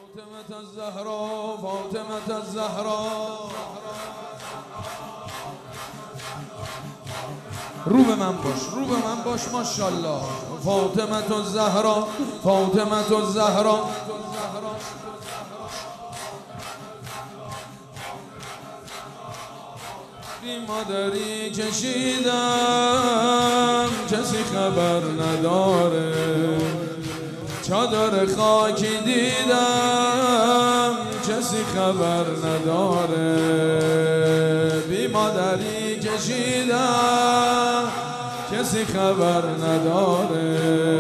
فاطمة الزهراء فاطمة الزهراء رو به من باش ماشاءالله. فاطمة الزهراء فاطمة الزهراء بی مادری کشیدم کسی خبر نداره، چادر خاکی دیدم کسی خبر نداره. بی مادری کشیدم کسی خبر نداره،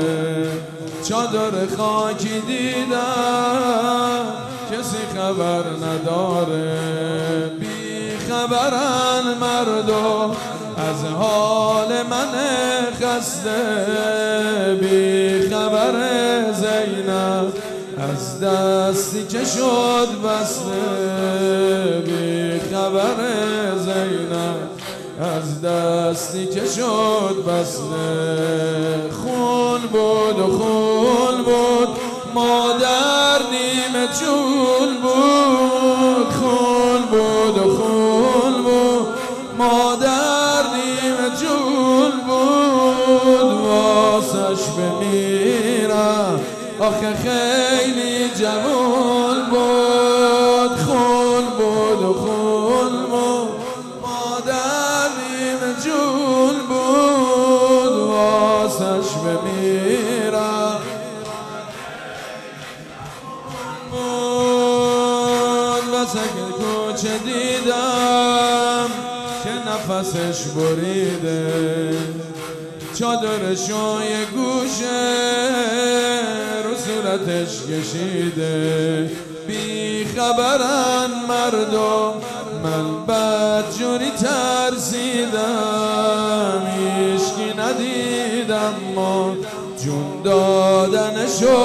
چادر خاکی دیدم کسی خبر نداره. بی خبرن مردم از حال من خسته، بی خبر زینب از دستی که شد بسته، بی خبر زینب از دستی که شد بسته. خون بود و خون بود مادر نیمه چون بود، خون بود و خون بود مادر نیمه چون بود. واسش بمیرم آخه خیلی جوان بود، خون بود و خون بود مادر نیمه جون بود. واسش بمیرم بود. وسط کوچه دیدم که نفسش بریده، چادرشو یه گوشه رو صورتش کشیده. بی خبرن مردم من بدجوری ترسیدم، هیچکی ندیدم ما جون دادنشو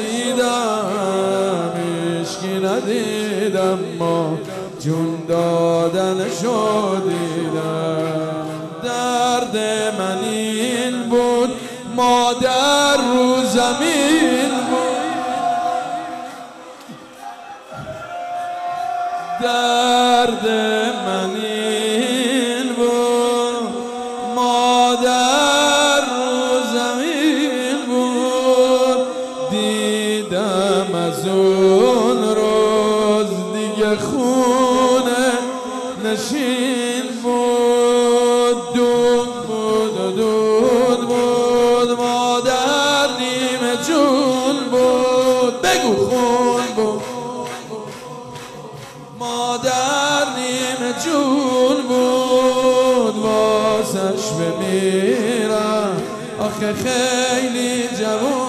دیدم، هیچکی ندیدم ما جون دادنشو دیدم. درد من این بود مادر رو زمین بود، درد من این بود مادر رو زمین بود. دیدم از اون روز دیگه خونه نشین بود، دود بود و دود بود مادر نیمه جون بود. بگو خون بود مادر نیمه جون بود. واسش بمیرم آخه خیلی جوون